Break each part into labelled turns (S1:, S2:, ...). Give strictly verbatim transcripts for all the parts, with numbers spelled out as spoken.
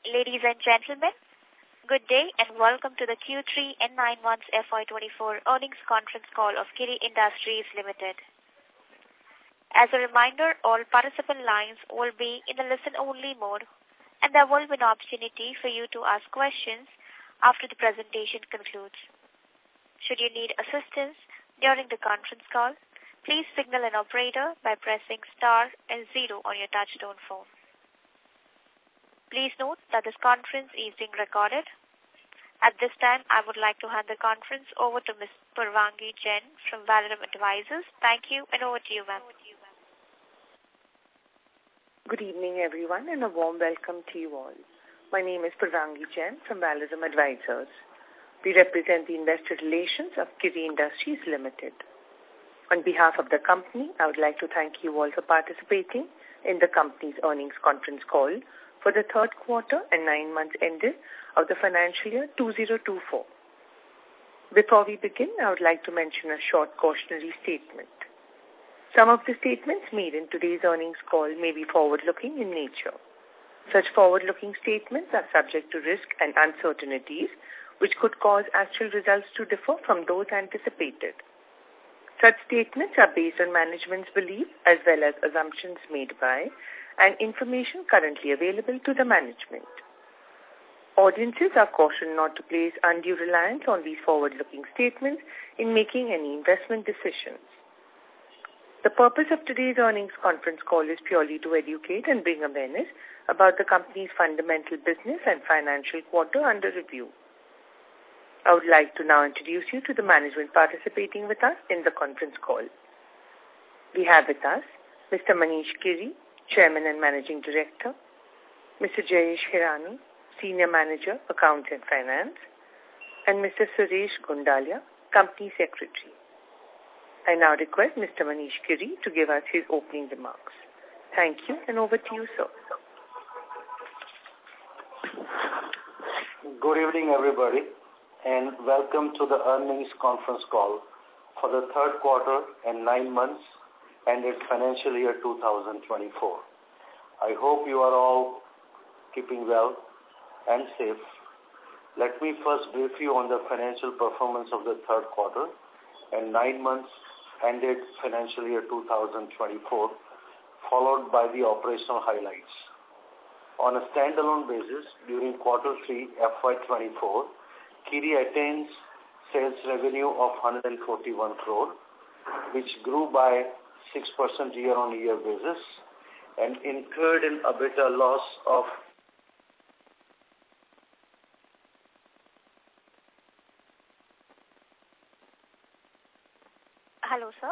S1: Ladies and gentlemen, good day and welcome to the Q three and nine months F Y twenty-four earnings conference call of Kiri Industries Limited. As a reminder, all participant lines will be in the listen-only mode, and there will be an opportunity for you to ask questions after the presentation concludes. Should you need assistance during the conference call, please signal an operator by pressing star and zero on your touchtone phone. Please note that this conference is being recorded. At this time, I would like to hand the conference over to Miz Purvangi Jain from Valorem Advisors. Thank you, and over to you, ma'am.
S2: Good evening, everyone, and a warm welcome to you all. My name is Purvangi Jain from Valorem Advisors. We represent the investor relations of Kiri Industries Limited. On behalf of the company, I would like to thank you all for participating in the company's earnings conference call for the third quarter and nine months ended of the financial year two thousand twenty-four. Before we begin, I would like to mention a short cautionary statement. Some of the statements made in today's earnings call may be forward-looking in nature. Such forward-looking statements are subject to risk and uncertainties, which could cause actual results to differ from those anticipated. Such statements are based on management's belief as well as assumptions made by and information currently available to the management. Audiences are cautioned not to place undue reliance on these forward-looking statements in making any investment decisions. The purpose of today's earnings conference call is purely to educate and bring awareness about the company's fundamental business and financial quarter under review. I would like to now introduce you to the management participating with us in the conference call. We have with us Mister Manish Kiri, Chairman and Managing Director, Mister Jayesh Hirani, Senior Manager, Accounts and Finance, and Mister Suresh Gundalia, Company Secretary. I now request Mister Manish Kiri to give us his opening remarks. Thank you, and over to you, sir.
S3: Good evening, everybody, and welcome to the earnings conference call for the third quarter and nine months ended financial year two thousand twenty-four. I hope you are all keeping well and safe. Let me first brief you on the financial performance of the third quarter and nine months ended financial year two thousand twenty-four, followed by the operational highlights. On a standalone basis, during quarter three F Y twenty-four, Kiri attains sales revenue of one hundred forty-one crore, which grew by six percent year-on-year basis and incurred an EBITDA loss of
S1: Hello, sir.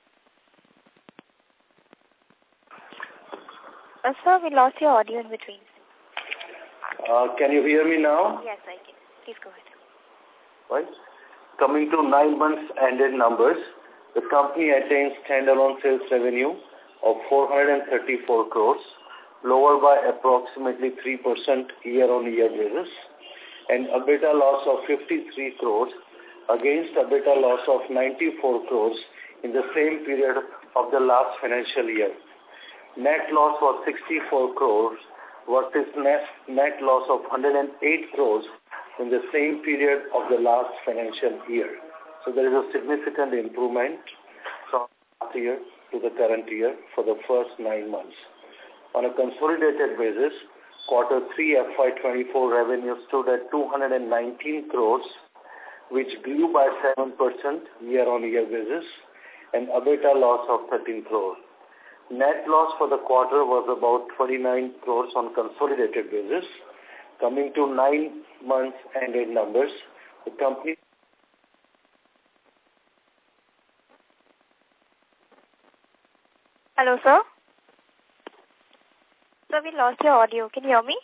S1: Uh, sir, we lost your audio in between.
S3: Uh, can you hear me now?
S1: Yes, I can. Please go ahead.
S3: Right. Coming to nine months ended numbers, the company attains standalone sales revenue of four hundred thirty-four crores, lower by approximately three percent year-on-year basis, and EBITDA loss of fifty-three crores against EBITDA loss of ninety-four crores in the same period of the last financial year. Net loss was sixty-four crores versus net, net loss of one hundred eight crores in the same period of the last financial year. So there is a significant improvement from last year to the current year for the first nine months. On a consolidated basis, quarter three F Y twenty-four revenue stood at two hundred nineteen crores, which grew by seven percent year-on-year basis, and EBITDA loss of thirteen crores. Net loss for the quarter was about twenty-nine crores on consolidated basis. Coming to nine months ended numbers, the company
S1: Hello, sir. Sir, we lost your audio. Can you hear me?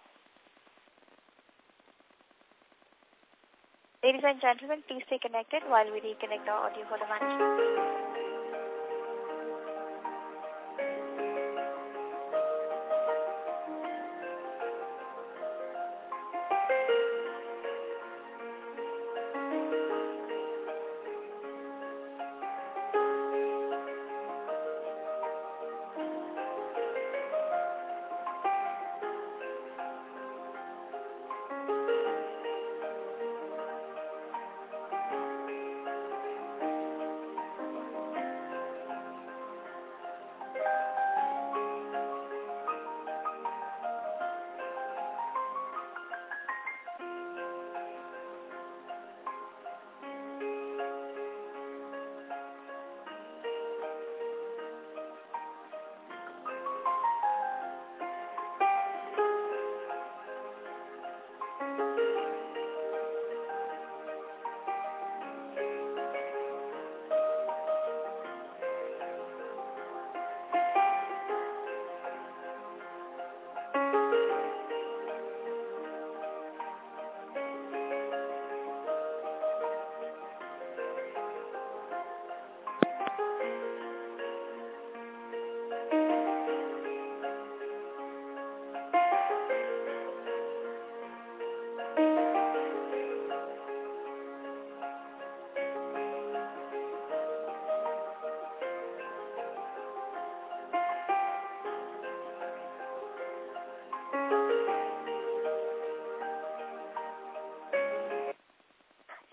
S1: Ladies and gentlemen, please stay connected while we reconnect the audio for the management.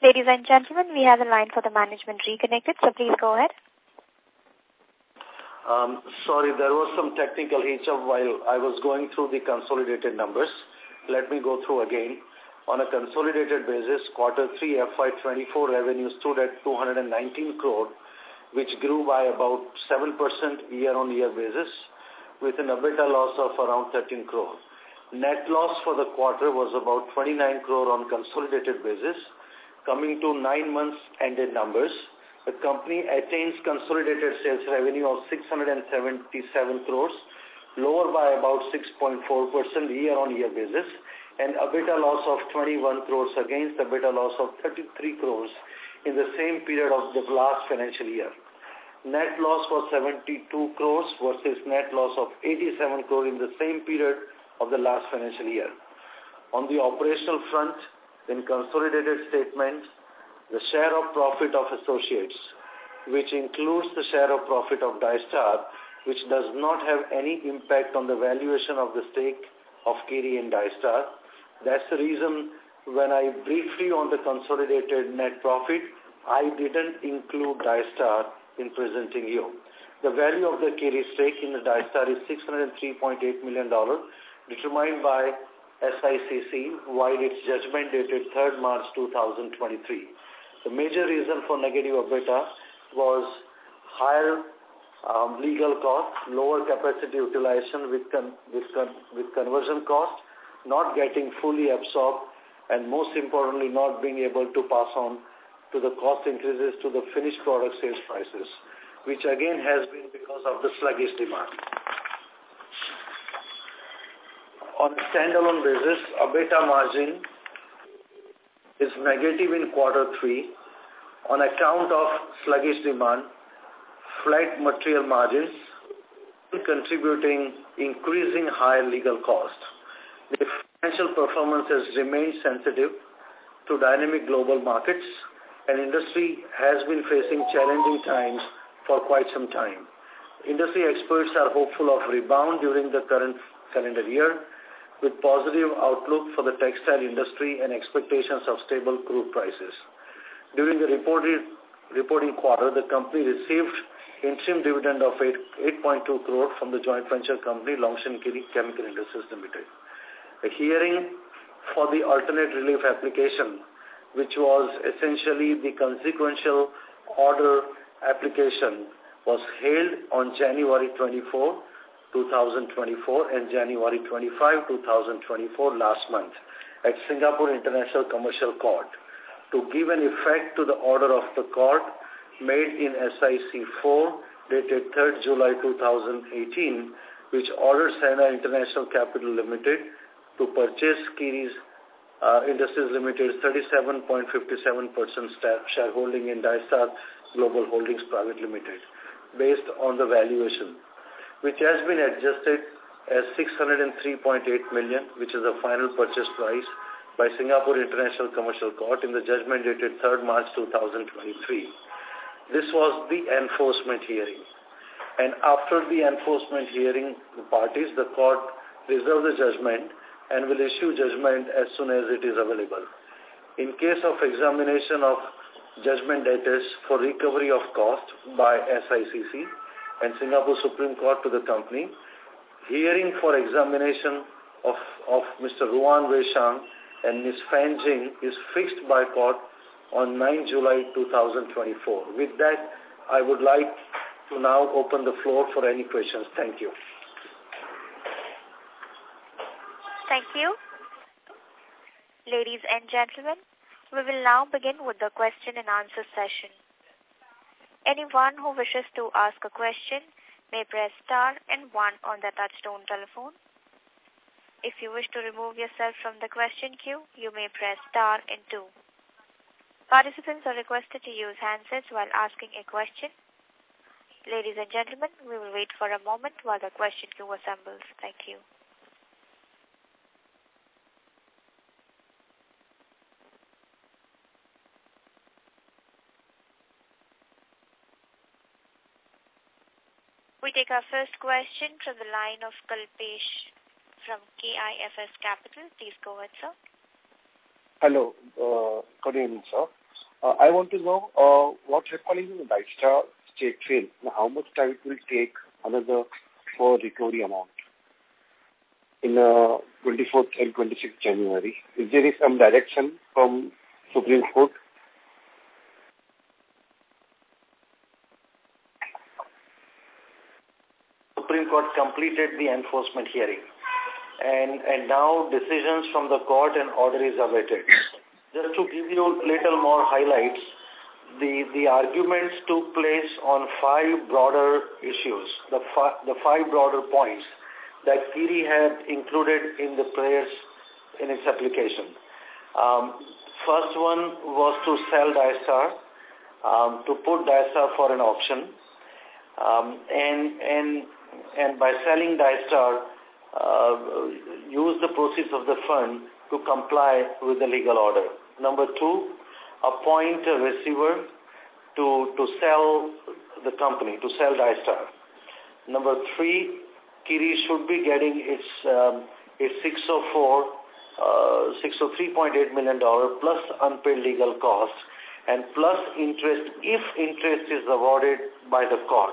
S1: Ladies and gentlemen, we have a line for the management reconnected, so please go ahead.
S3: Um, sorry, there was some technical hitch-up while I was going through the consolidated numbers. Let me go through again. On a consolidated basis, quarter three F Y twenty-four revenue stood at two hundred nineteen crore, which grew by about seven percent year-on-year basis, with an EBITDA loss of around thirteen crore. Net loss for the quarter was about twenty-nine crore on consolidated basis. Coming to nine months ended numbers, the company attains consolidated sales revenue of six hundred seventy-seven crores, lower by about six point four percent year-on-year basis, and EBITDA loss of twenty-one crores against EBITDA loss of thirty-three crores in the same period of the last financial year. Net loss was seventy-two crores versus net loss of eighty-seven crores in the same period of the last financial year. On the operational front, in consolidated statements, the share of profit of associates, which includes the share of profit of Dystar, which does not have any impact on the valuation of the stake of Kiri in Dystar. That's the reason when I briefed you on the consolidated net profit, I didn't include Dystar in presenting you. The value of the Kiri stake in the Dystar is six hundred three point eight million dollars, determined by S I C C, while its judgment dated third March two thousand twenty-three. The major reason for negative EBITDA was higher um, legal costs, lower capacity utilization with, con with, con with conversion cost, not getting fully absorbed, and most importantly, not being able to pass on to the cost increases to the finished product sales prices, which again has been because of the sluggish demand. On a standalone basis, EBITDA margin is negative in quarter three on account of sluggish demand, flat material margins, contributing increasing higher legal cost. The financial performance has remained sensitive to dynamic global markets, and industry has been facing challenging times for quite some time. Industry experts are hopeful of rebound during the current calendar year, with positive outlook for the textile industry and expectations of stable crude prices. During the reported, reporting quarter, the company received interim dividend of eight point two crore from the joint venture company Longshan Kiri Chemical Industries Limited. A hearing for the alternate relief application, which was essentially the consequential order application, was held on January twenty-fourth, two thousand twenty-four and January twenty-fifth, two thousand twenty-four last month at Singapore International Commercial Court to give an effect to the order of the court made in S I C four dated third July two thousand eighteen, which ordered Sena International Capital Limited to purchase Kiri's uh, Industries Limited thirty-seven point five seven percent shareholding in Dystar Global Holdings Private Limited based on the valuation, which has been adjusted as six hundred three point eight million dollars, which is the final purchase price by Singapore International Commercial Court in the judgment dated third March two thousand twenty-three. This was the enforcement hearing. And after the enforcement hearing, the parties, the court reserved the judgment and will issue judgment as soon as it is available. In case of examination of judgment debtors for recovery of cost by S I C C and Singapore Supreme Court to the company, hearing for examination of, of Mister Ruan Wei Shang and Miz Fan Jing is fixed by court on ninth July two thousand twenty-four. With that, I would like to now open the floor for any questions. Thank you.
S1: Thank you. Ladies and gentlemen, we will now begin with the question and answer session. Anyone who wishes to ask a question may press star and one on their touchtone telephone. If you wish to remove yourself from the question queue, you may press star and two. Participants are requested to use handsets while asking a question. Ladies and gentlemen, we will wait for a moment while the question queue assembles. Thank you. We take our first question from the line of Kalpesh from K I F S Capital. Please go ahead, sir.
S4: Hello. Uh, good evening, sir. Uh, I want to know uh, what's happening in the Dystar stake sale and how much time it will take another for recovery amount in uh, twenty-fourth and twenty-sixth January. Is there some direction from Supreme Court?
S3: Supreme Court completed the enforcement hearing, and and now decisions from the court and order is awaited. Just to give you a little more highlights, the the arguments took place on five broader issues, the fi the five broader points that Kiri had included in the prayers in its application. Um, first one was to sell Dystar, um, to put Dystar for an auction, um, and and and by selling Dystar, uh, use the proceeds of the fund to comply with the legal order. Number two, appoint a receiver to to sell the company, to sell Dystar. Number three, Kiri should be getting its um, its six oh four, uh, six oh three point eight million dollars plus unpaid legal costs and plus interest if interest is awarded by the court.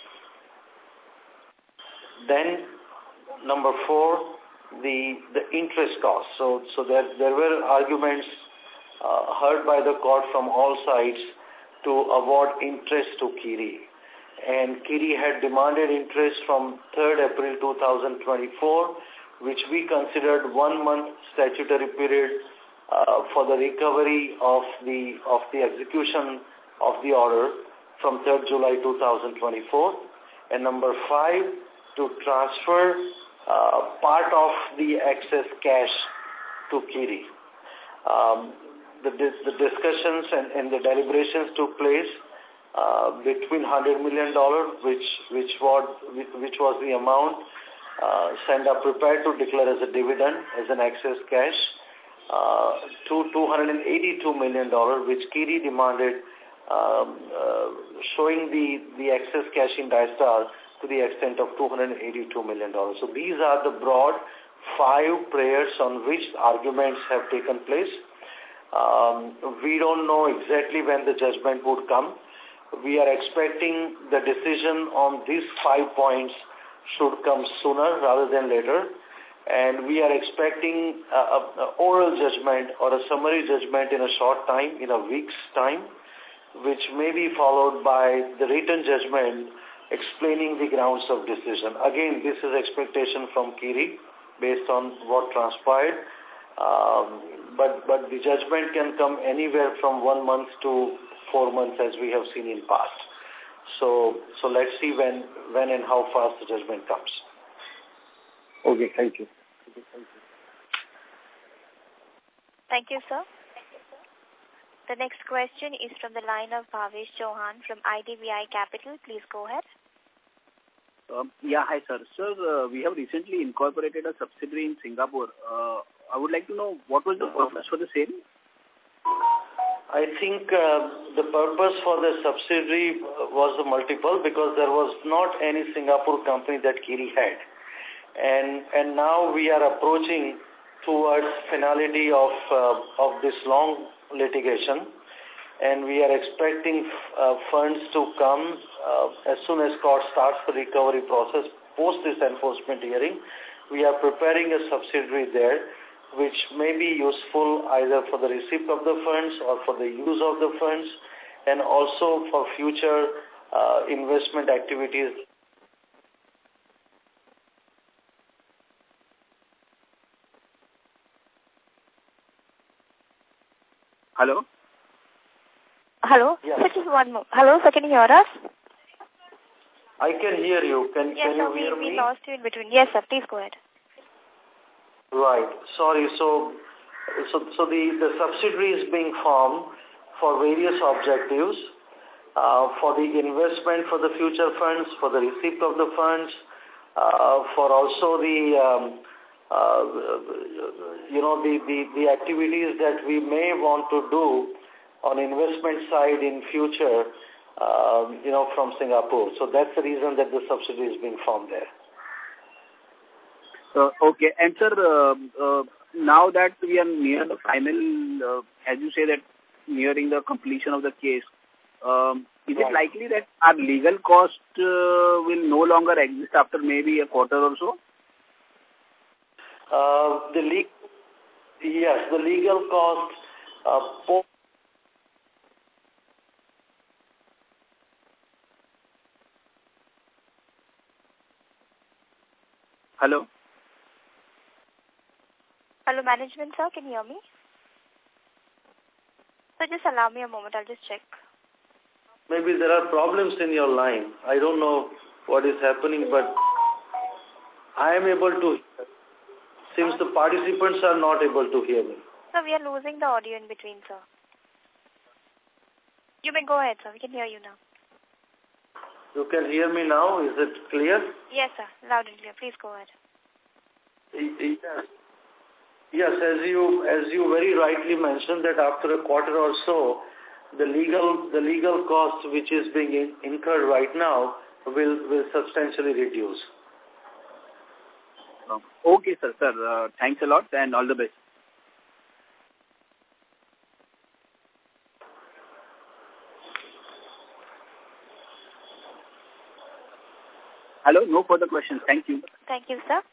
S3: Then number four, the the interest cost. So so there there were arguments uh, heard by the court from all sides to award interest to Kiri. And Kiri had demanded interest from third April two thousand twenty-four, which we considered one month statutory period uh, for the recovery of the of the execution of the order from third July two thousand twenty-four. And number five, to transfer uh, part of the excess cash to Kiri. Um, the, the discussions and, and the deliberations took place Uh, between one hundred million dollars, which which was which was the amount uh, Senda prepared to declare as a dividend, as an excess cash, uh, to two hundred eighty-two million dollars, which Kiri demanded, um, uh, showing the, the excess cash in Dystar to the extent of two hundred eighty-two million dollars. So these are the broad five prayers on which arguments have taken place. Um, we don't know exactly when the judgment would come. We are expecting the decision on these five points should come sooner rather than later. And we are expecting an oral judgment or a summary judgment in a short time, in a week's time, which may be followed by the written judgment explaining the grounds of decision. Again, this is expectation from Kiri based on what transpired. Um, but, but the judgment can come anywhere from one month to four months, as we have seen in past. So, so let's see when, when and how fast the judgment comes.
S4: Okay, thank you. Okay, thank you.
S1: Thank you, sir. The next question is from the line of Bhavesh Chauhan from I D B I Capital. Please go ahead.
S5: Um, yeah, hi, sir. Sir, uh, we have recently incorporated a subsidiary in Singapore. Uh, I would like to know what was the purpose for the same?
S3: I think uh, the purpose for the subsidiary was the multiple because there was not any Singapore company that Kiri had. And and now we are approaching towards finality of, uh, of this long litigation. And we are expecting uh, funds to come uh, as soon as court starts the recovery process post this enforcement hearing. We are preparing a subsidiary there, which may be useful either for the receipt of the funds or for the use of the funds, and also for future uh, investment activities.
S5: Hello?
S1: Hello?
S3: Yes.
S1: Sir, just one more. Hello, sir, can you hear us?
S3: I can hear you. Can,
S1: yes,
S3: can you
S1: sir,
S3: hear
S1: we,
S3: me?
S1: we lost you in between. Yes, sir, please go ahead.
S3: Right. Sorry. So, so, so the, the subsidiary is being formed for various objectives, uh, for the investment for the future funds, for the receipt of the funds, uh, for also the, um, uh, you know, the, the, the activities that we may want to do on investment side in future, um, you know, from Singapore. So that's the reason that the subsidiary is being formed there.
S5: Uh, okay, and sir, uh, uh, now that we are near the final, uh, as you say that nearing the completion of the case, um, is it likely that our legal cost uh, will no longer exist after maybe a quarter or so?
S3: Uh, the le yes, the legal cost. Uh, po
S5: Hello.
S1: Hello, management, sir. Can you hear me? So just allow me a moment. I'll just check.
S3: Maybe there are problems in your line. I don't know what is happening, but I am able to. Seems the participants are not able to hear me.
S1: So we are losing the audio in between, sir. You may go ahead, sir. We can hear you now.
S3: You can hear me now. Is it clear?
S1: Yes, sir. Loud and clear. Please go ahead.
S3: Yes. Yes, as you as you very rightly mentioned that after a quarter or so, the legal the legal cost which is being in, incurred right now will will substantially reduce.
S5: Okay, sir. Sir, uh, thanks a lot and all the best. Hello, no further questions. Thank you.
S1: Thank you, sir.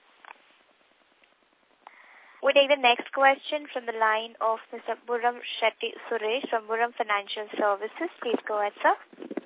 S1: We take the next question from the line of Mister Burram Shetty Suresh from Burram Financial Services. Please go ahead, sir.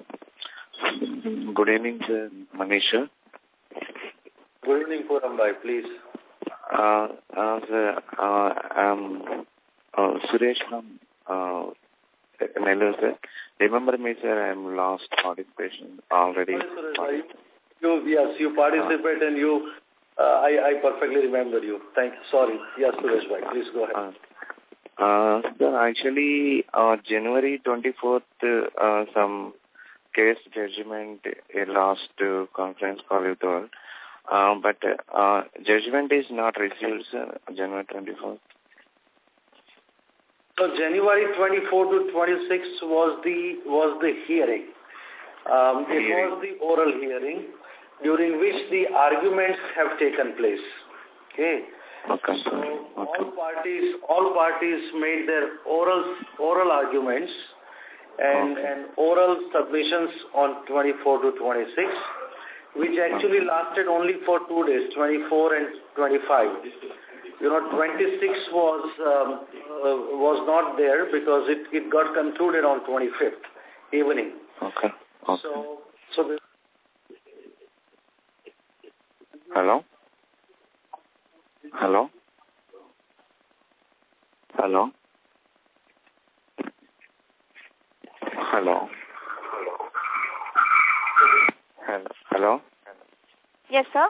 S6: Good evening, sir. Manisha.
S3: Good evening, Burram bhai, please.
S6: Uh, uh, sir, uh, um, uh, Suresh from uh, Nellore, sir. Remember me, sir, I am last participation already.
S3: Sorry, Suresh, you, yes, you participate uh, and you, uh, I, I perfectly remember you. Thank you. Sorry. Yes, Suresh bhai, please go ahead.
S6: Uh, uh, sir, actually, uh, January twenty-fourth, uh, some case judgment uh, last uh, conference call you told. Uh, but uh, judgment is not received, sir, January twenty-fourth.
S3: So January twenty-fourth to twenty-sixth was the was the hearing. Um, it hearing. was the oral hearing during which the arguments have taken place. Okay.
S6: Okay.
S3: So
S6: okay.
S3: all parties all parties made their oral oral arguments and
S6: okay.
S3: and oral submissions on twenty-four to twenty-six. Which actually lasted only for two days, twenty-four and twenty-five. You know, twenty-six was um, uh, was not there because it, it got concluded on twenty-fifth evening.
S6: Okay. okay.
S3: So, so the
S6: Hello? Hello? Hello? Hello? Hello?
S1: Yes, sir.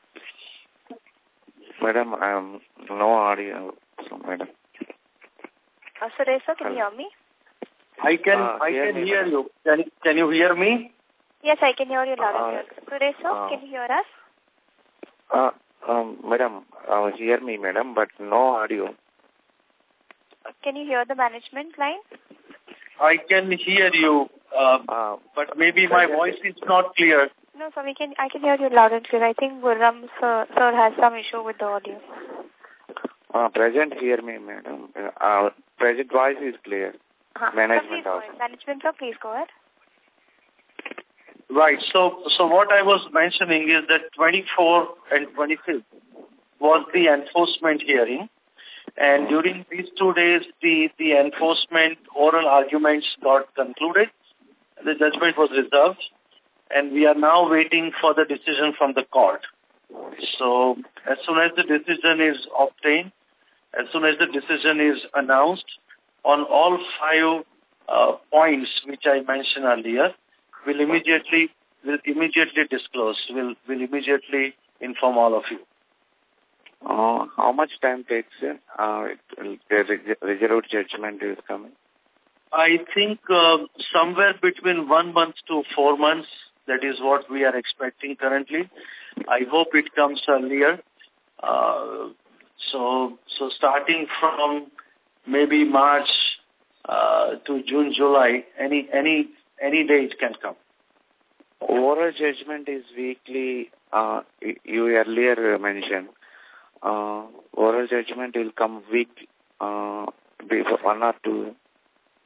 S6: Madam, I am no audio. So, madam.
S1: Uh, Suresh, sir, can
S6: Hello.
S1: you hear me?
S7: I can
S6: uh,
S7: I
S6: hear
S7: can
S6: me,
S7: hear
S6: madam.
S7: you. Can Can you hear me?
S1: Yes, I can hear you loud
S6: Uh,
S1: and clear. Suresh, sir,
S6: uh,
S1: can you hear us?
S6: Uh, um, madam, uh, hear me, madam, but no audio.
S1: Can you hear the management line?
S7: I can hear you, uh,
S6: Uh,
S7: but maybe my voice is not clear.
S1: No, sir, we can, I can hear you loud and clear. I think Burram, sir, sir has some issue with the audio.
S6: uh, present hear me, madam. Uh, our present voice is clear.
S1: Uh-huh.
S6: Management
S1: sir,
S6: also.
S1: please go ahead. Management, sir, please go ahead.
S7: Right. So so what I was mentioning is that twenty-fourth and twenty-fifth was the enforcement hearing. And during these two days, the, the enforcement oral arguments got concluded. The judgment was reserved. And we are now waiting for the decision from the court. So as soon as the decision is obtained, as soon as the decision is announced on all five uh, points which I mentioned earlier, we'll immediately will immediately disclose. We'll will immediately inform all of you.
S6: Uh, how much time takes it? Uh, it, the reserved judgment is coming.
S7: I think uh, somewhere between one month to four months. That is what we are expecting currently. I hope it comes earlier. Uh, so, so starting from maybe March uh, to June, July, any any any day it can come.
S6: Oral judgment is weekly. Uh, you earlier mentioned uh, oral judgment will come week uh, before one or two.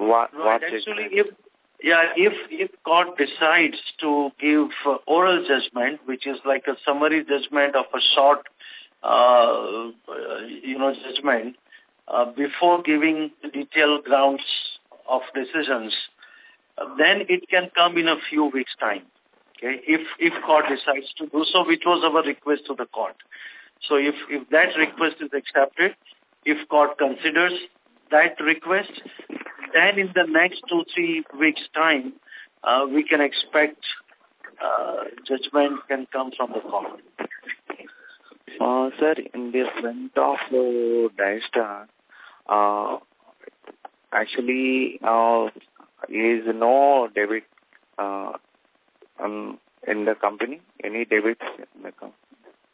S6: What,
S7: right,
S6: what
S7: actually,
S6: judgment?
S7: if yeah, if if court decides to give uh, oral judgment, which is like a summary judgment of a short, uh, you know, judgment, uh, before giving detailed grounds of decisions, uh, then it can come in a few weeks' time. Okay, if if court decides to do so, which was our request to the court. So if if that request is accepted, if court considers that request, then in the next two, three weeks' time, uh, we can expect uh, judgment can come from the court.
S6: Uh, sir, in the front of uh, Dystar, uh, actually, uh, is no debit uh, um, in the company? Any debits in the company?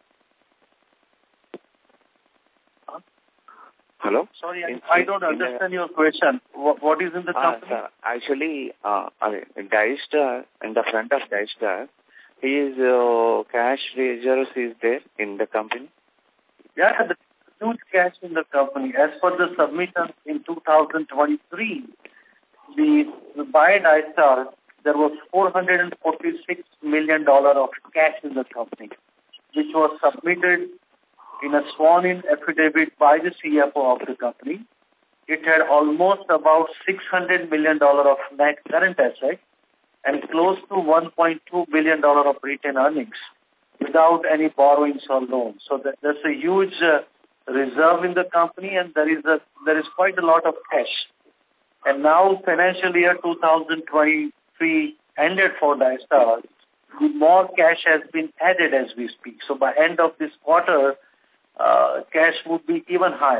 S6: Hello?
S7: Sorry,
S6: in,
S7: I, I don't
S6: in
S7: understand your question. What, what is in the
S6: uh,
S7: company?
S6: sir, actually, uh, Dystar, in the front of Dystar, his uh, cash reserves is there in the company?
S7: Yeah, the huge cash in the company. As per the submission in two thousand twenty-three, the, the by Dystar, there was four hundred forty-six million dollars of cash in the company, which was submitted in a sworn-in affidavit by the C F O of the company. It had almost about six hundred million dollars of net current assets and close to one point two billion dollars of retained earnings without any borrowings or loans. So that, there's a huge uh, reserve in the company, and there is a there is quite a lot of cash. And now financial year two thousand twenty-three ended for Dystar, more cash has been added as we speak. So by end of this quarter, uh, cash would be even higher.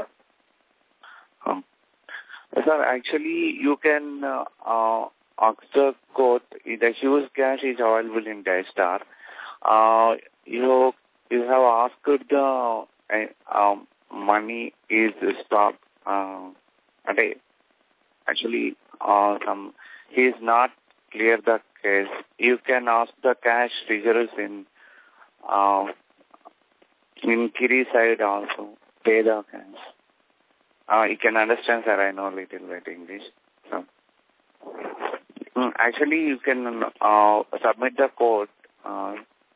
S6: Um, sir, actually, you can uh, uh, ask the court, the huge cash is available in Dystar. Uh, you you have asked the uh, um, money is stopped. Uh, actually, uh, some he is not clear the case. You can ask the cash reserves in uh, in Kiri side also. Pay the cash. Uh, you can understand, sir. I know a little bit English. So, mm, actually, you can uh, submit the code. Uh,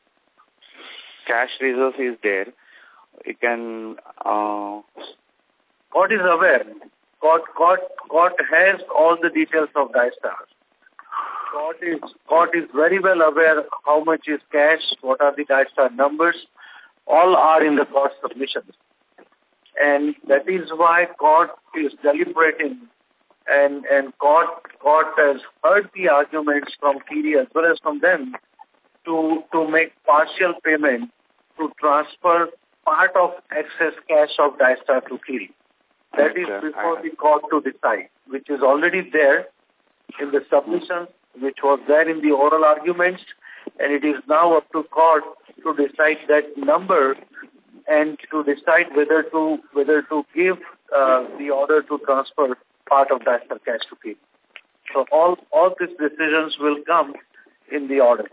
S6: cash reserves is there. You can. Uh,
S7: Court is aware. Court, court, court has all the details of Dystar. Court is court is very well aware how much is cash, what are the Dystar numbers. All are in the court submissions. And that is why court is deliberating, and, and court, court has heard the arguments from Kiri as well as from them to, to make partial payment to transfer part of excess cash of Dystar to Kiri. That is before the court to decide, which is already there in the submission, which was there in the oral arguments, and it is now up to court to decide that number and to decide whether to whether to give uh, the order to transfer part of Dystar cash to Kiri. So all all these decisions will come in the order.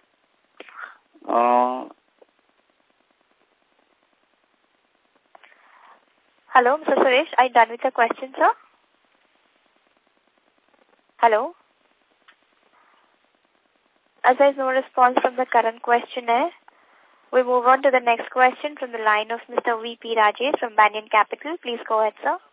S6: uh,
S1: Hello, Mister Suresh, are you done with the question, sir? Hello? As there is no response from the current questionnaire, we move on to the next question from the line of Mister V P Rajesh from Banyan Capital. Please go ahead, sir.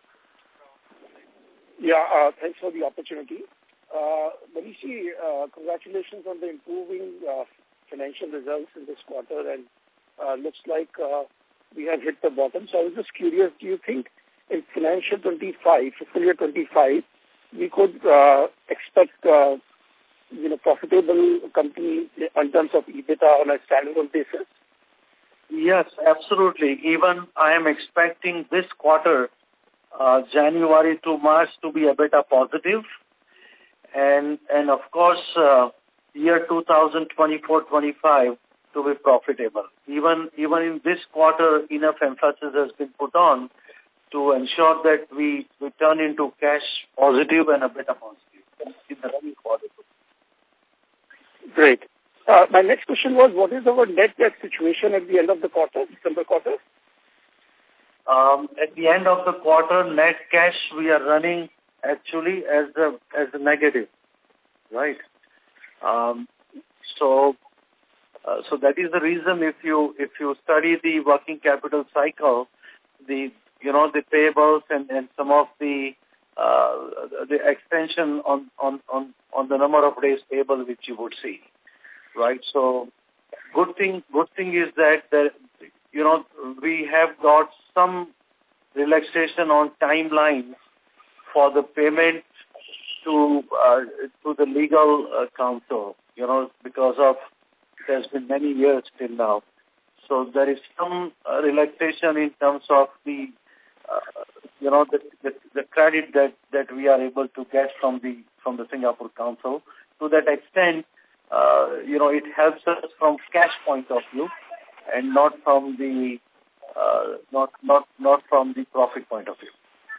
S8: Yeah, uh, thanks for the opportunity. Uh, Manishi, uh, congratulations on the improving uh, financial results in this quarter, and uh, looks like uh, we have hit the bottom. So I was just curious, do you think in financial twenty-five, fiscal year twenty-five, we could uh, expect uh, you know, profitable company in terms of EBITDA on a standalone basis?
S7: Yes, absolutely. Even I am expecting this quarter, uh, January to March, to be EBITDA positive. And, and of course, uh, year two thousand twenty-four twenty-five to be profitable. Even, even in this quarter, enough emphasis has been put on to ensure that we, we turn into cash positive and EBITDA positive in the running quarter.
S8: Great. Uh, my next question was, what is our net debt situation at the end of the quarter, December quarter?
S7: Um, at the end of the quarter, net cash, we are running actually as a as a negative, right? Um, so uh, so that is the reason if you if you study the working capital cycle, the you know the payables and, and some of the uh, the extension on, on, on, on the number of days payable which you would see, right? So good thing good thing is that the, you know we have got some relaxation on timeline for the payment to uh, to the legal uh, counsel, you know, because of it has been many years till now. So there is some uh, relaxation in terms of the, uh, you know, the, the the credit that that we are able to get from the from the Singapore council. To that extent, uh, you know, it helps us from cash point of view, and not from the uh, not not not from the profit point of view.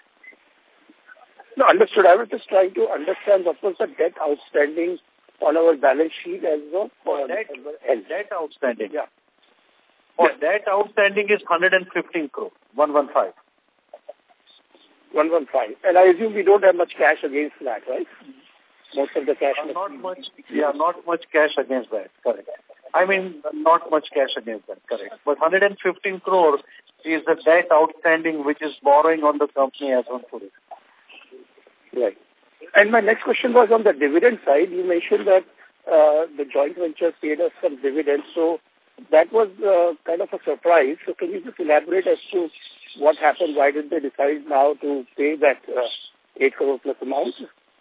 S8: No, understood. I was just trying to understand what was the debt outstanding on our balance sheet as of
S7: For
S8: uh,
S7: debt,
S8: end.
S7: debt outstanding.
S8: Yeah.
S7: For
S8: yeah.
S7: debt outstanding is one hundred fifteen crore, one hundred fifteen.
S8: one hundred fifteen. And I assume we don't have much cash against that, right? Most of the cash.
S7: Uh, not much. Yeah, not much cash against that. Correct. I mean, not much cash against that. Correct. But one hundred fifteen crore is the debt outstanding, which is borrowing on the company as on today.
S8: Right. And my next question was on the dividend side. You mentioned that uh, the joint venture paid us some dividends. So that was uh, kind of a surprise. So can you just elaborate as to what happened? Why did they decide now to pay that uh, eight crore plus amount?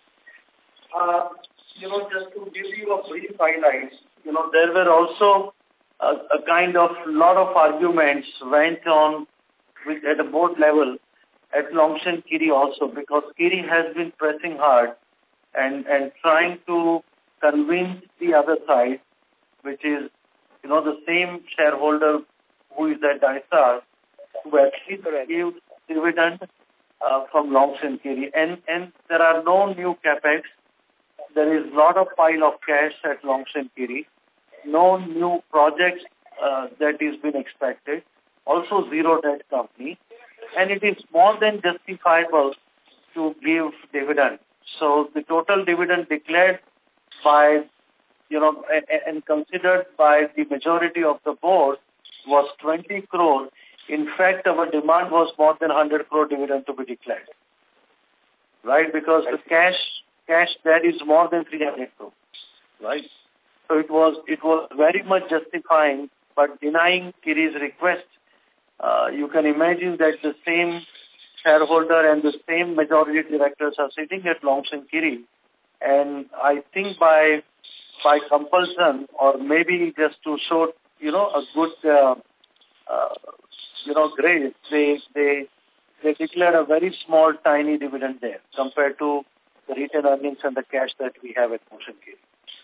S7: Uh, you know, just to give you a brief highlights, you know, there were also a, a kind of lot of arguments went on with, at the board level at Longshan Kiri also, because Kiri has been pressing hard and, and trying to convince the other side, which is, you know, the same shareholder who is at Daisar, to actually give dividend uh, from Longshan Kiri. And, and there are no new capex. There is a lot of pile of cash at Longshan Kiri. No new projects uh, that is been expected. Also zero debt company. And it is more than justifiable to give dividend. So the total dividend declared by, you know, and considered by the majority of the board was twenty crore. In fact, our demand was more than one hundred crore dividend to be declared. Right? Because the cash, cash that is more than three hundred crore. Right? So it was, it was very much justifying, but denying Kiri's request. Uh, you can imagine that the same shareholder and the same majority directors are sitting at Longshan Kiri, and I think by by compulsion, or maybe just to show, you know, a good, uh, uh, you know, grace, they they they declared a very small, tiny dividend there compared to the retained earnings and the cash that we have at Longshan Kiri.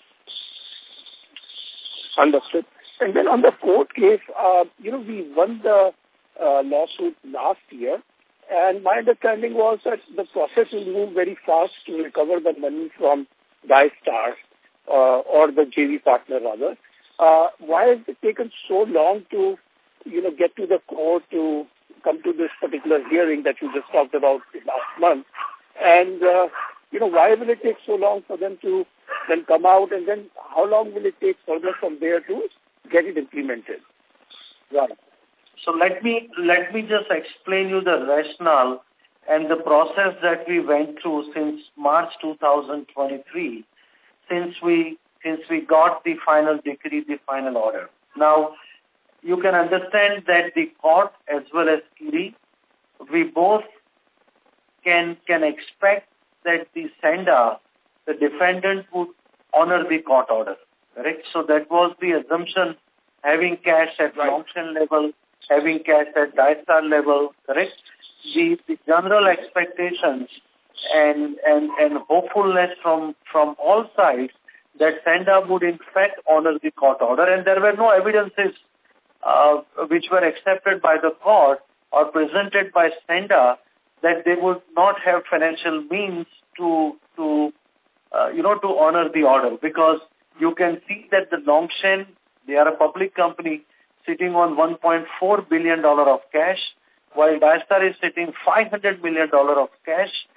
S8: Understood. And then on the court case, uh, you know, we won the Uh, lawsuit last year, and my understanding was that the process will move very fast to recover the money from Daistar uh, or the J V partner rather. Uh, why has it taken so long to, you know, get to the court to come to this particular hearing that you just talked about last month? And, uh, you know, why will it take so long for them to then come out, and then how long will it take further from there to get it implemented?
S7: Right. So let me let me just explain you the rationale and the process that we went through since March two thousand twenty-three, since we since we got the final decree, the final order. Now, you can understand that the court as well as Kiri, we both can can expect that the sender, the defendant, would honor the court order. Correct? So that was the assumption, having cash at right. Longshan level, having cash at Daistar level, correct? The, the general expectations and, and, and hopefulness from, from all sides that Senda would in fact honor the court order, and there were no evidences uh, which were accepted by the court or presented by Senda that they would not have financial means to, to uh, you know, to honor the order, because you can see that the Longshan, they are a public company, sitting on one point four billion dollars of cash, while Daistar is sitting five hundred million dollars of cash.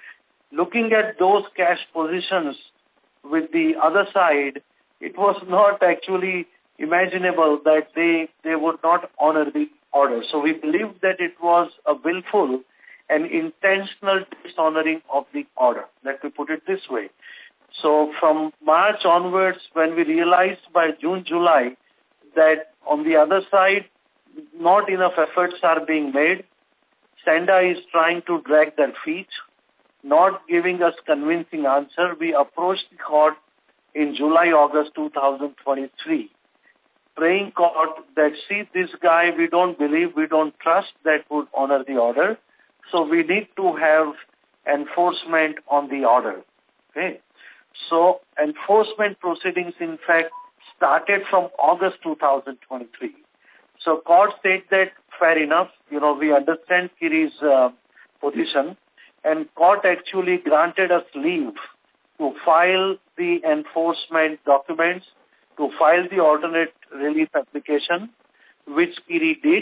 S7: looking at those cash positions with the other side, it was not actually imaginable that they, they would not honor the order. So we believe that it was a willful and intentional dishonoring of the order. Let me put it this way. So from March onwards, when we realized by June, July, that on the other side, not enough efforts are being made, Senda is trying to drag their feet, not giving us convincing answer, we approached the court in July, August two thousand twenty-three, praying court that, see, this guy, we don't believe, we don't trust that would honor the order, so we need to have enforcement on the order. Okay. So enforcement proceedings, in fact, started from August two thousand twenty-three. So court said that, fair enough, you know, we understand Kiri's uh, position, and court actually granted us leave to file the enforcement documents, to file the alternate relief application, which Kiri did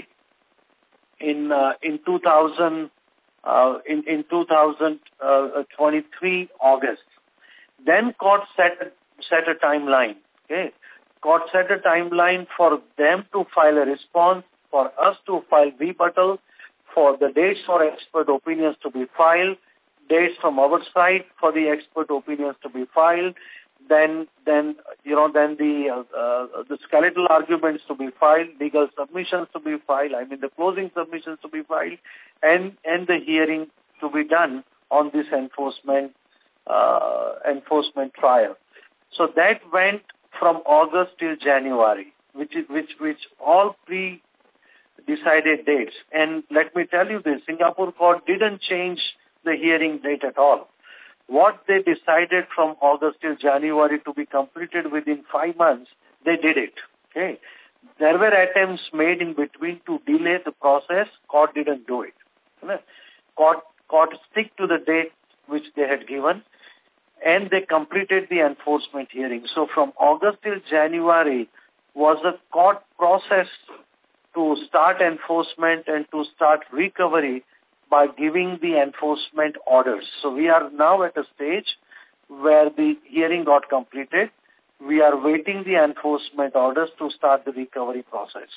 S7: in uh, in two thousand uh, in in two thousand twenty-three August. Then court set set a timeline. Okay, court set a timeline for them to file a response, for us to file rebuttal, for the dates for expert opinions to be filed, dates from our side for the expert opinions to be filed, then then you know then the uh, uh, the skeletal arguments to be filed, legal submissions to be filed, I mean the closing submissions to be filed, and and the hearing to be done on this enforcement uh, enforcement trial. So that went from August till January, which is which which all pre decided dates. And let me tell you this, Singapore court didn't change the hearing date at all. What they decided from August till January to be completed within five months, they did it. Okay. There were attempts made in between to delay the process. Court didn't do it. Court, court stick to the date which they had given, and they completed the enforcement hearing. So from August till January was a court process to start enforcement and to start recovery by giving the enforcement orders. So we are now at a stage where the hearing got completed. We are waiting the enforcement orders to start the recovery process.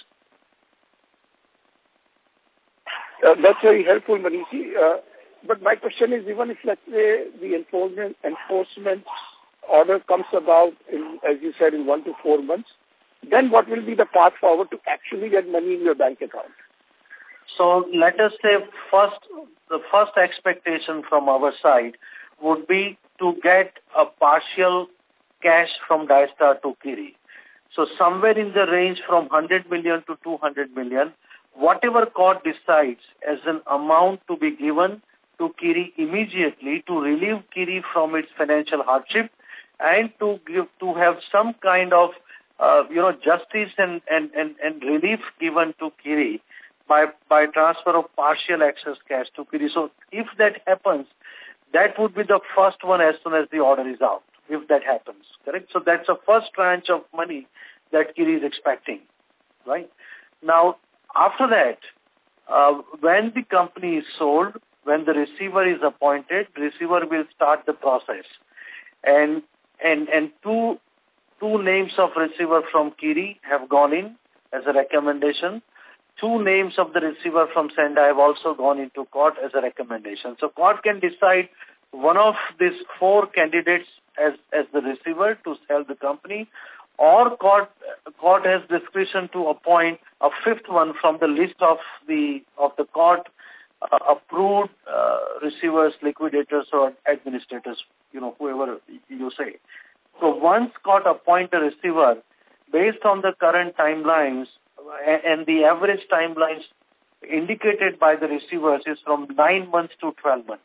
S8: Uh, that's very helpful, Manishi. Uh, but my question is, even if, let's say, the enforcement enforcement order comes about, in, as you said, in one to four months, then what will be the path forward to actually get money in your bank account?
S7: So let us say first, the first expectation from our side would be to get a partial cash from Diastar to Kiri. So somewhere in the range from one hundred million to two hundred million, whatever court decides as an amount to be given to Kiri immediately to relieve Kiri from its financial hardship and to give, to have some kind of uh, you know justice and, and, and, and relief given to Kiri by by transfer of partial access cash to Kiri. So if that happens, that would be the first one as soon as the order is out, if that happens, correct? So that's the first tranche of money that Kiri is expecting, right? Now, after that, uh, when the company is sold, when the receiver is appointed, the receiver will start the process. And and and two two names of receiver from Kiri have gone in as a recommendation. Two names of the receiver from Senda have also gone into court as a recommendation. So court can decide one of these four candidates as, as the receiver to sell the company, or court court has discretion to appoint a fifth one from the list of the of the court uh, approved uh, receivers, liquidators, or administrators, you know, whoever you say. So once court appoint a receiver, based on the current timelines, and the average timelines indicated by the receivers is from nine months to twelve months.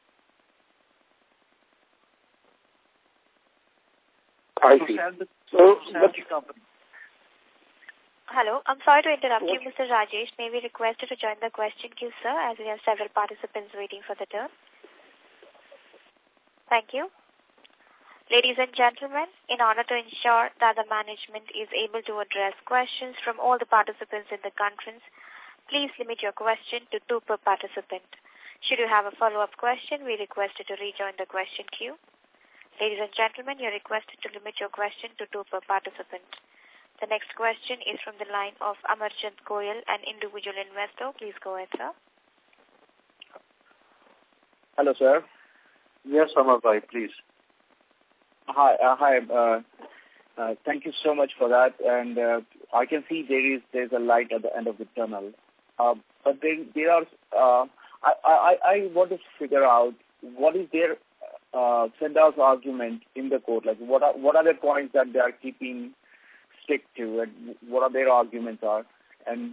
S8: I see. So, but,
S1: Hello, I'm sorry to interrupt you, Mister Rajesh. May we request you to join the question queue, sir, as we have several participants waiting for the turn. Thank you. Ladies and gentlemen, in order to ensure that the management is able to address questions from all the participants in the conference, please limit your question to two per participant. Should you have a follow-up question, we request you to rejoin the question queue. Ladies and gentlemen, you're requested to limit your question to two per participant. The next question is from the line of Amarchand Goyal, an individual investor. Please go ahead, sir.
S9: Hello, sir.
S7: Yes, Amar bhai, please.
S9: Hi, uh, hi. Uh, uh, thank you so much for that. And uh, I can see there is there's a light at the end of the tunnel. Uh, but there, there are. Uh, I, I I want to figure out what is their uh, Senda's argument in the court. Like, what are what are the points that they are keeping stick to, and what are their arguments are? And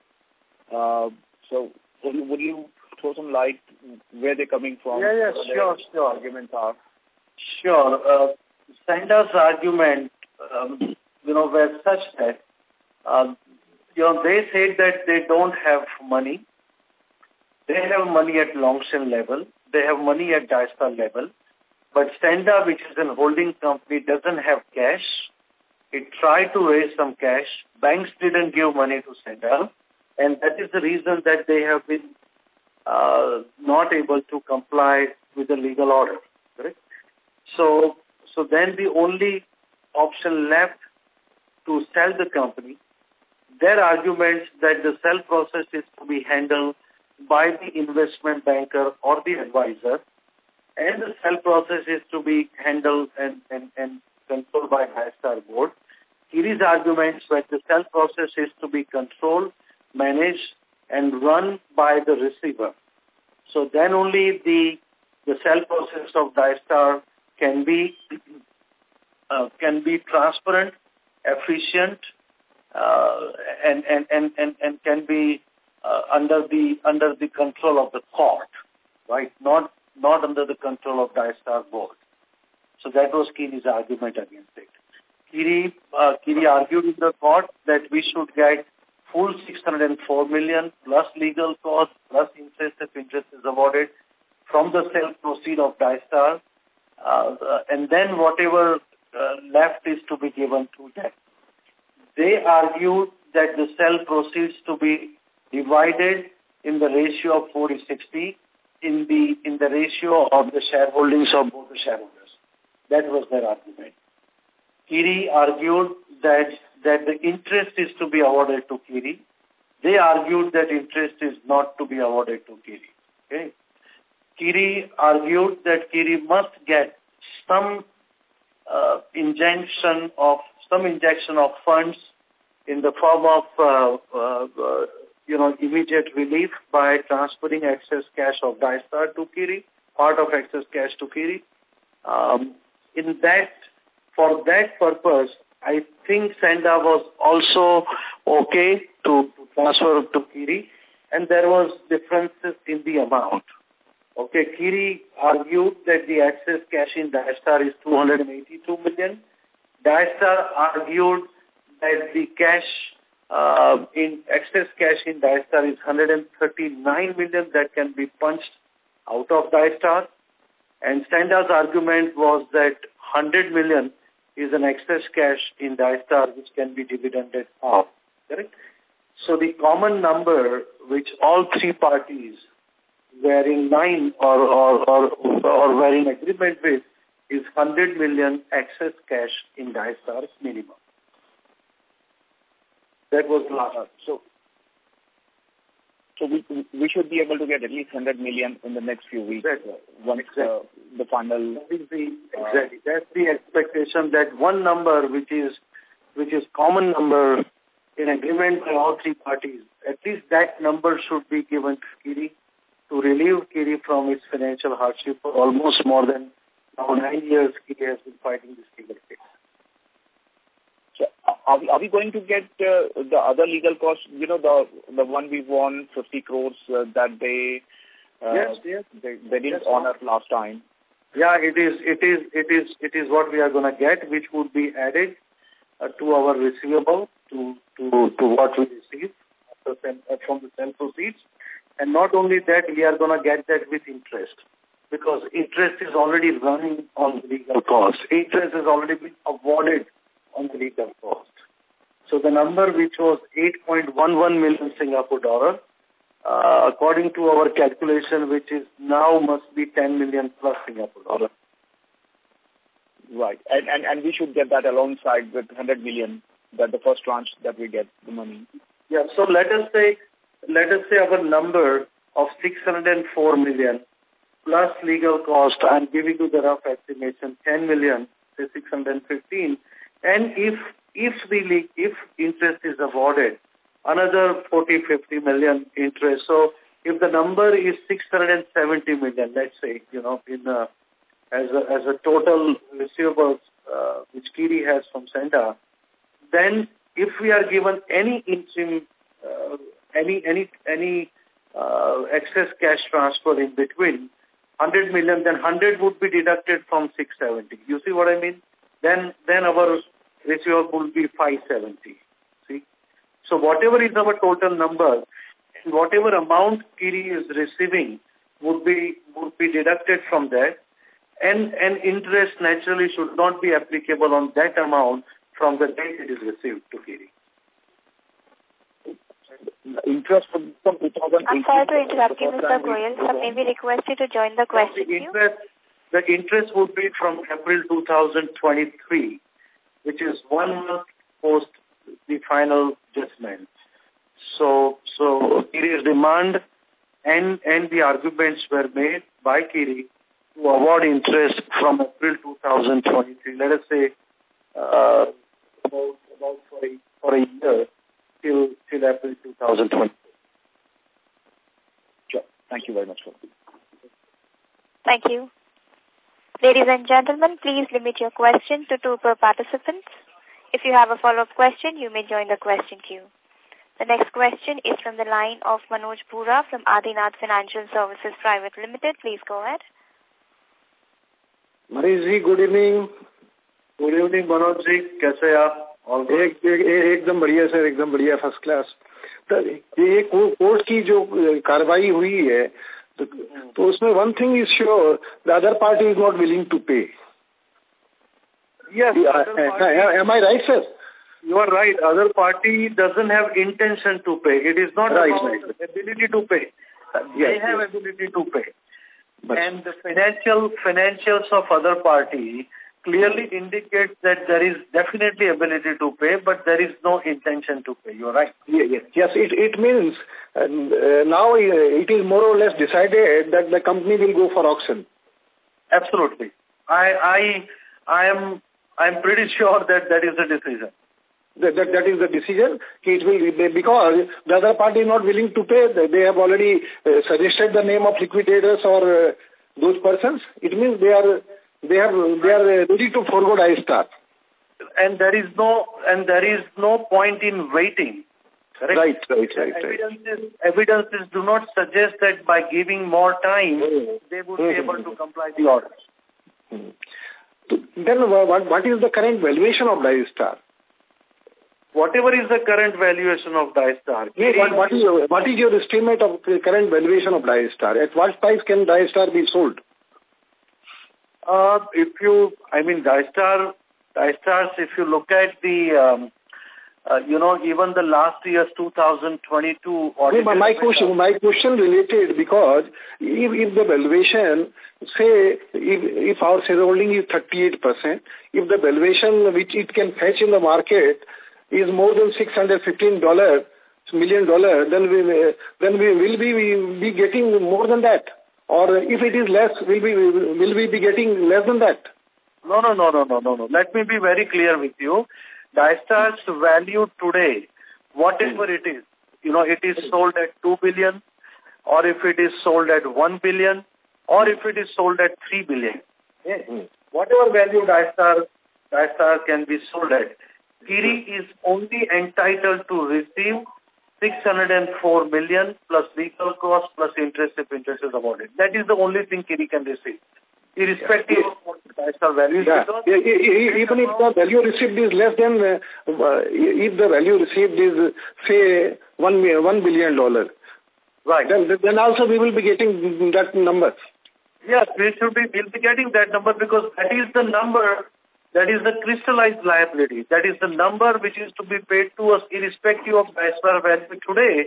S9: uh, so, would you, would you throw some light where they're coming from?
S7: Yeah, yeah, sure, sure.
S9: Arguments are.
S7: Sure. Uh, Senda's argument, um, you know, were such that, uh, you know, they said that they don't have money. They have money at Longshan level. They have money at Daistar level. But Senda, which is a holding company, doesn't have cash. It tried to raise some cash. Banks didn't give money to Senda. And that is the reason that they have been uh, not able to comply with the legal order. Correct? So, so then the only option left to sell the company, their arguments that the sell process is to be handled by the investment banker or the advisor, and the sell process is to be handled and, and, and controlled by Daistar board. Kiri's arguments that the sell process is to be controlled, managed, and run by the receiver. So then only the the sell process of Daistar can be uh, can be transparent, efficient, uh, and, and, and, and, and can be uh, under the under the control of the court, right? Not not under the control of Daistar board. So that was Kiri's argument against it. Kiri uh, Kiri argued in the court that we should get full six hundred four million plus legal costs plus interest if interest is awarded from the sale proceed of Daistar, uh, uh, and then whatever uh, left is to be given to them. They argued that the sale proceeds to be divided in the ratio of forty sixty in the in the ratio of the shareholdings of both the shareholders. That was their argument. Kiri argued that that the interest is to be awarded to Kiri. They argued that interest is not to be awarded to Kiri. Okay. Kiri argued that Kiri must get some uh, injection of some injection of funds in the form of uh, uh, uh, you know immediate relief by transferring excess cash of Daistar to Kiri, part of excess cash to Kiri. Um, in that, for that purpose, I think Senda was also okay to, to transfer to Kiri, and there was differences in the amount. Okay, Kiri argued that the excess cash in Daistar is two hundred eighty-two million. Daistar argued that the cash uh, in excess cash in Daistar is one hundred thirty-nine million that can be punched out of Daistar. And Senda's argument was that one hundred million is an excess cash in Daistar which can be dividended off. Correct? So the common number which all three parties were in line or, or, or, or were in agreement with is one hundred million excess cash in Daistar minimum. That was last.
S9: Uh, so, so we we should be able to get at least one hundred million in the next few weeks.
S7: Exactly.
S9: Once
S7: exactly.
S9: Uh, the final.
S7: That is the, exactly. Uh, That's the expectation, that one number which is which is common number in agreement by all three parties, at least that number should be given to Kiri to relieve Kiri from its financial hardship for almost more than now nine years Kiri has been fighting this legal case.
S9: So are we, are we going to get uh, the other legal costs, you know, the the one we won, fifty crores uh, that they, uh,
S7: yes, yes.
S9: they, they didn't
S7: yes,
S9: honor last time?
S7: Yeah, it is, it is, it is, it is what we are going to get, which would be added uh, to our receivable, to, to, to what we receive from the sale proceeds. And not only that, we are going to get that with interest, because interest is already running on the legal cost. Interest has already been awarded on the legal cost. So the number which was eight point one one million Singapore dollar, uh, according to our calculation, which is now must be ten million plus Singapore dollar.
S9: Right. And, and, and we should get that alongside with one hundred million, that the first tranche that we get the money.
S7: Yeah, so let us say, let us say our number of six hundred four million plus legal cost, I'm giving you the rough estimation, ten million, say six hundred fifteen, and if, if the, if interest is awarded, another forty, fifty million interest. So if the number is six hundred seventy million, let's say, you know, in uh, as a, as a total receivables uh, which Kiri has from Senda, then if we are given any interim, uh, any any any uh, excess cash transfer in between, one hundred million, then one hundred would be deducted from six seventy. You see what I mean? Then then our receivable would be five seventy. See? So whatever is our total number, and whatever amount Kiri is receiving would be would be deducted from that. And, and interest naturally should not be applicable on that amount from the date it is received to Kiri.
S9: Interest from two thousand eighteen.
S1: I'm sorry to interrupt you, Mister Goyal. So may we request you to join the question
S7: the interest, the interest would be from April two thousand twenty-three, which is one month post the final judgment. So, so Kiri's demand and, and the arguments were made by Kiri to award interest from April two thousand twenty-three, let us say, uh, about, about for, a, for a year till, till April two thousand twenty.
S9: Sure. Thank you very much.
S1: Thank you. Ladies and gentlemen, please limit your question to two per participant. If you have a follow-up question, you may join the question queue. The next question is from the line of Manoj Pura from Adinath Financial Services Private Limited. Please go ahead.
S10: Manish ji good evening.
S7: Good evening Manoj ji, कैसे आप?
S10: और एक, एक, एकदम बढ़िया sir, एकदम बढ़िया, first class. तो ये कोर्ट की जो कार्रवाई हुई है, तो, तो उसमें one thing is sure, the other party is not willing to pay.
S7: Yes,
S10: am I right, sir?
S7: You are right. Other party doesn't have intention to pay. It is not
S10: right,
S7: about
S10: right.
S7: ability to pay. They
S10: yes,
S7: have
S10: yes.
S7: ability to pay.
S10: But
S7: and the financial financials of other party clearly indicates that there is definitely ability to pay, but there is no intention to pay. You are right.
S10: Yeah, yes, yes. It it means uh, now it is more or less decided that the company will go for auction.
S7: Absolutely. I I I am I am pretty sure that that is the decision.
S10: That, that, that is the decision. It will be, because the other party is not willing to pay. They have already uh, suggested the name of liquidators or uh, those persons. It means they are they have they are ready to forgo Daystar.
S7: And there is no and there is no point in waiting. Correct?
S10: Right, right, right.
S7: Evidences, right. evidences do not suggest that by giving more time, mm-hmm. they would mm-hmm. be able to comply the orders.
S10: Mm-hmm. Then what what is the current valuation of Daystar?
S7: Whatever is the current valuation of Daystar.
S10: Yeah, what, what, is your, what is your estimate of the current valuation of Daystar? At what price can Daystar be sold?
S7: Uh, if you, I mean, Daystar, Daystars, if you look at the, um, uh, you know, even the last year's two thousand twenty-two audit.
S10: No, my question, my question related because if, if the valuation, say, if, if our shareholding is thirty-eight percent, if the valuation which it can fetch in the market is more than six hundred fifteen million dollars, then we then we will be we be getting more than that. Or if it is less, will we will we be getting less than that?
S7: No, no, no, no, no, no, no. Let me be very clear with you. Daystar's value today, whatever it is, you know, it is sold at two billion, or if it is sold at one billion, or if it is sold at three billion. Yeah. Mm. Whatever value Daystar Daystar can be sold at, Kiri is only entitled to receive six hundred four million plus legal costs plus interest if interest is awarded. That is the only thing Kiri can receive, irrespective yeah. of what the Daystar value is.
S10: Yeah. Yeah. Even if the value received is less than, uh, if the value received is, say, one, one billion dollars,
S7: right.
S10: then, then also we will be getting that number.
S7: Yes, we should be, we'll be getting that number because that is the number. That is the crystallized liability. That is the number which is to be paid to us irrespective of Daystar value today.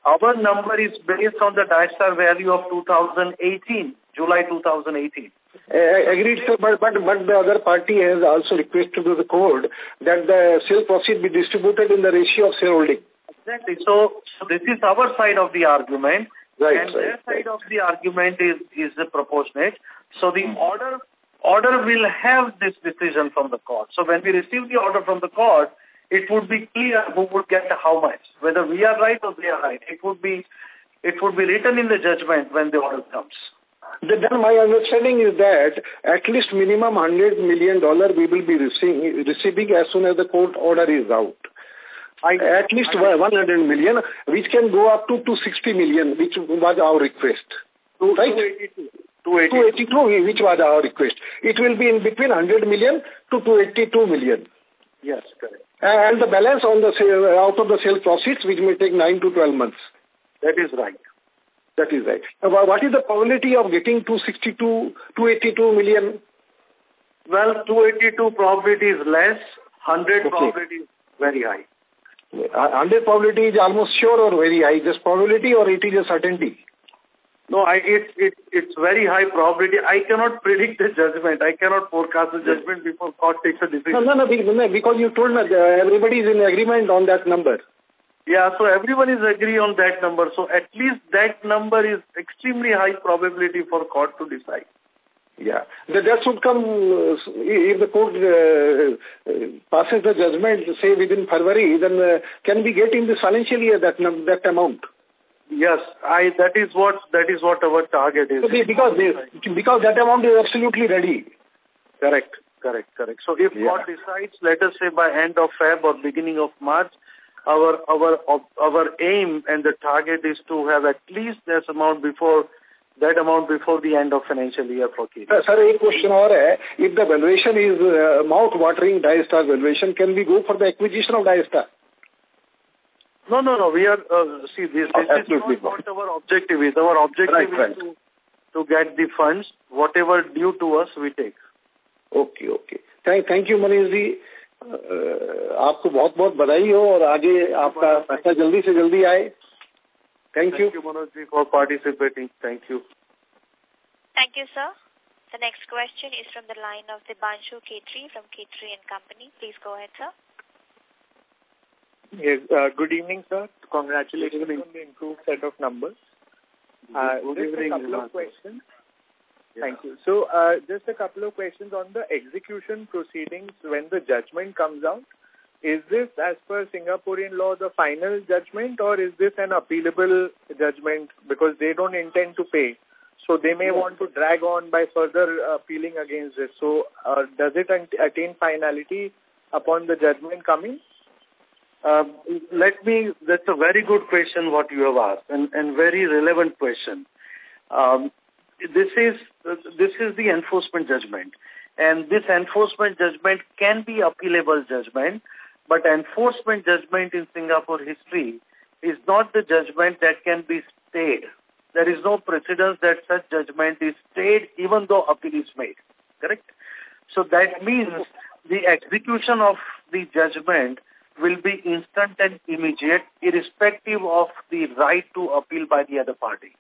S7: our number is based on the Dystar value of two thousand eighteen, July two thousand eighteen.
S10: Uh, agreed, sir, but, but, but the other party has also requested to the court that the sale proceed be distributed in the ratio of shareholding.
S7: Exactly. So, so this is our side of the argument,
S10: right,
S7: and
S10: right,
S7: their side
S10: right.
S7: of the argument is, is the proportionate. So the mm. order order will have this decision from the court. So when we receive the order from the court, it would be clear who would get how much, whether we are right or they are right. It would be it would be written in the judgment when the order comes.
S10: Then my understanding is that at least minimum one hundred million dollars we will be receiving, receiving as soon as the court order is out. I, at least I, one hundred million, which can go up to two hundred sixty million, which was our request.
S7: Two,
S10: right?
S7: two eighty-two,
S10: which was our request. It will be in between one hundred million to two hundred eighty-two million.
S7: Yes, correct.
S10: And the balance on the sale, out of the sale proceeds, which may take nine to twelve months.
S7: That is right.
S10: That is right. Now, what is the probability of getting two hundred sixty-two, two hundred eighty-two million?
S7: Well, two hundred eighty-two probability is less, one hundred okay. probability is very high.
S10: one hundred probability is almost sure or very high? Just probability or it is a certainty?
S7: No, I, it, it, it's very high probability. I cannot predict the judgment. I cannot forecast the judgment before court takes a decision.
S10: No, no, no, because you told me uh, everybody is in agreement on that number.
S7: Yeah, so everyone is agree on that number. So at least that number is extremely high probability for court to decide.
S10: Yeah, that, that should come, uh, if the court uh, uh, passes the judgment, say within February, then uh, can we get in this financial year that num that amount?
S7: Yes, I. That is what that is what our target is.
S10: So they, because they, because that amount is absolutely ready.
S7: Correct, correct, correct. So if yeah. court decides, let us say by end of Feb or beginning of March, our our our aim and the target is to have at least this amount before. That amount before the end of financial year for K D.
S10: Uh, sir, a question or hai, if the valuation is uh, mouth-watering Dystar valuation, can we go for the acquisition of Dystar?
S7: No, no, no. We are, uh, see, this, this is not what our objective is. Our objective right, is right. To, to get the funds, whatever due to us, we take.
S10: Okay, okay. Thank, thank you, Manish ji. Uh, आपको बहुत बहुत बधाई हो और आगे आपका पैसा जल्दी से जल्दी आए. Thank,
S7: Thank
S10: you.
S7: you, Manoj ji, for participating. Thank you.
S1: Thank you, sir. The next question is from the line of Dibanshu Khetri from Khetri and Company. Please go ahead, sir.
S11: Yes, uh, good evening, sir. Congratulations on the improved set of numbers. Uh, just a couple of questions. Yeah. Thank you. So, uh, just a couple of questions on the execution proceedings when the judgment comes out. Is this, as per Singaporean law, the final judgment, or is this an appealable judgment because they don't intend to pay? So they may want to drag on by further appealing against this. So uh, does it attain finality upon the judgment coming?
S7: Um, let me, that's a very good question what you have asked, and, and very relevant question. Um, this is uh, this is the enforcement judgment, and this enforcement judgment can be appealable judgment. But enforcement judgment in Singapore history is not the judgment that can be stayed. There is no precedence that such judgment is stayed even though appeal is made. Correct? So that means the execution of the judgment will be instant and immediate, irrespective of the right to appeal by the other party.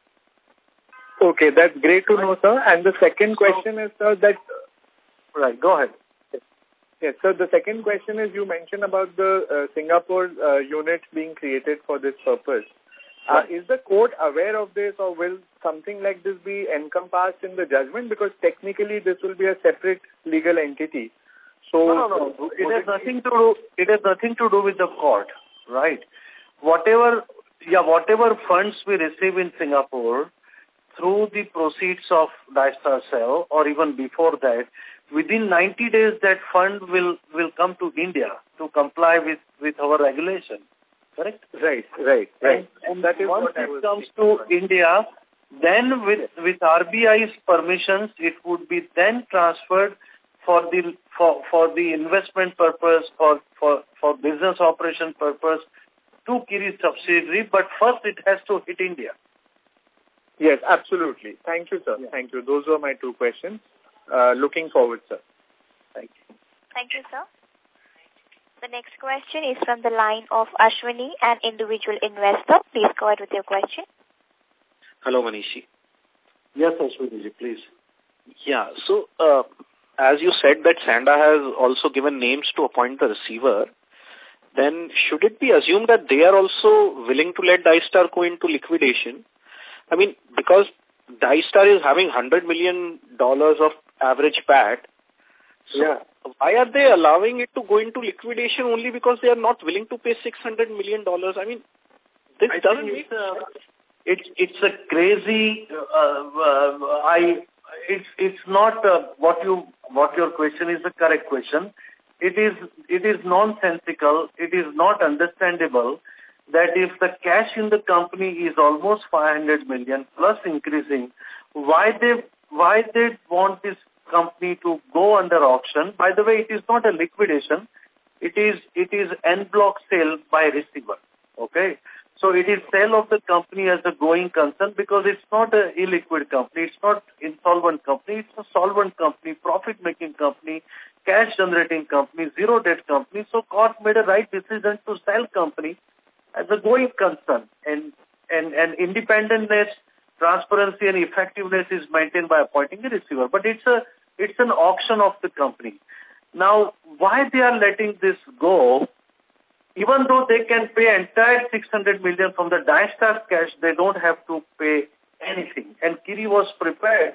S11: Okay, that's great to know, sir. And the second question so, is, sir, that...
S7: Right, go ahead.
S11: Yes, so the second question is you mentioned about the uh, Singapore uh, unit being created for this purpose. Uh, is the court aware of this, or will something like this be encompassed in the judgment? Because technically this will be a separate legal entity. So
S7: no, no, no. It has nothing to do. It has nothing to do with the court, right? Whatever, yeah, whatever funds we receive in Singapore through the proceeds of Dystar sale, or even before that, within ninety days, that fund will, will come to India to comply with, with our regulation. Correct?
S11: Right, right, right.
S7: And, and that is once it comes to India, then with, with R B I's permissions, it would be then transferred for the for, for the investment purpose, for, for, for business operation purpose to Kiri's subsidiary, but first it has to hit India.
S11: Yes, absolutely. Thank you, sir. Yeah. Thank you. Those were my two questions. Uh, looking forward, sir. Thank you.
S1: Thank you, sir. The next question is from the line of Ashwini, an individual investor. Please go ahead with your question.
S12: Hello, Manishi.
S3: Yes, Ashwini, please.
S12: Yeah, so uh, as you said that Sanda has also given names to appoint the receiver, then should it be assumed that they are also willing to let Dystar go into liquidation? I mean, because Dystar is having one hundred million dollars of average P A T, so
S3: yeah.
S12: why are they allowing it to go into liquidation only because they are not willing to pay six hundred million dollars? I mean, this
S3: I
S12: doesn't
S3: think
S12: make
S3: it's a, it's, it's a crazy, uh, uh, I, it's, it's not uh, what you, what your question is the correct question. It is, it is nonsensical. It is not understandable that if the cash in the company is almost five hundred million plus increasing, why they, why they want this company to go under auction. By the way, it is not a liquidation. It is, it is en bloc sale by receiver. Okay. So it is sale of the company as a going concern because it's not a illiquid company. It's not insolvent company. It's a solvent company, profit-making company, cash-generating company, zero-debt company. So court made a right decision to sell company as a going concern. And, and, and independentness, transparency and effectiveness is maintained by appointing a receiver. But it's a, it's an auction of the company. Now, why they are letting this go, even though they can pay entire six hundred million from the Dystar cash, they don't have to pay anything. And Kiri was prepared